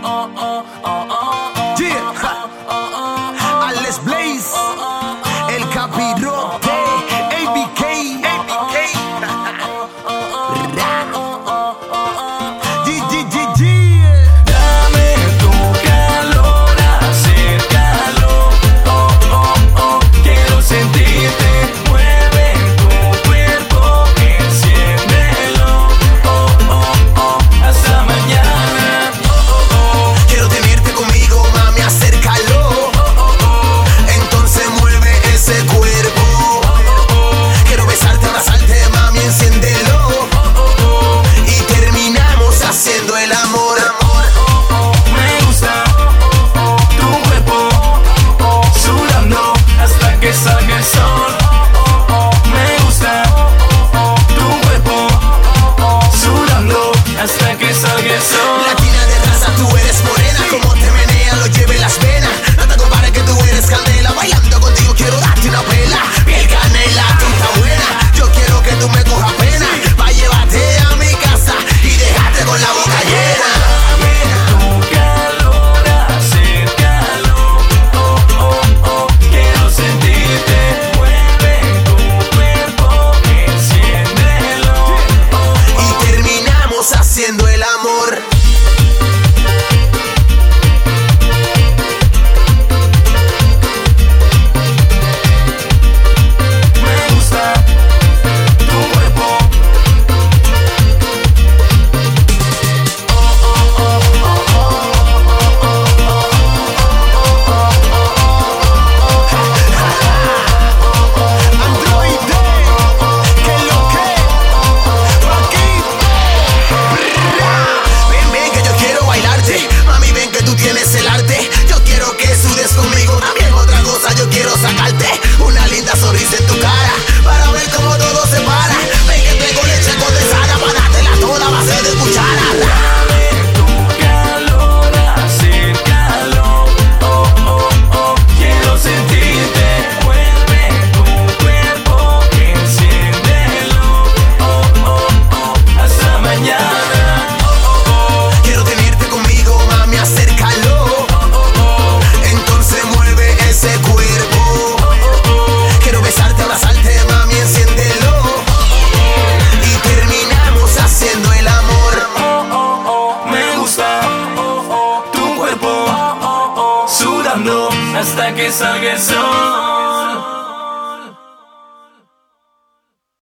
Yeah. Alex Blaze, el capirote, ABK. Dame tu calor, acércalo, quiero sentirte, mueve tu cuerpo, enciéndelo, hasta mañana. Quiero tenerte conmigo, mami, acércalo. Entonces mueve ese cuerpo. Quiero besarte, abrazarte, mami, enciéndelo. Y terminamos haciendo el amor. Me gusta tu cuerpo, sudando hasta que salga el sol. Me gusta tu cuerpo, sudando hasta que salga el sol. Latina de raza, tú eres morena. Como te menea, lo lleve las venas. No te compares que tú eres candela. Bailando contigo quiero darte una pela. Piel canela, tú estás buena. Yo quiero que tú me cojas pena. Pa' llevarte a mi casa y dejarte con la boca llena. Tu calor, acércalo, quiero sentirte, mueve tu cuerpo, enciéndelo. Y terminamos haciendo el amor. Me gusta tu cuerpo. Androide, que lo que, Paquito. Ven, ven que yo quiero bailarte. Mami, ven que tú tienes el arte. Yo quiero que sudes conmigo. También otra cosa, yo quiero sacarte una linda sonrisa en tu cara para ver cómo todo se para. Ven que traigo leche condensada para dártela toda a base de cuchara. Dame tu calor, acércalo, quiero sentirte, mueve tu cuerpo, enciéndelo, hasta mañana. Quiero tenerte conmigo, mami, acércalo. Entonces mueve ese cuerpo. Quiero besarte, abrazarte, mami, enciéndelo. Y terminamos haciendo el amor. Me gusta tu cuerpo, sudando hasta que salga el sol.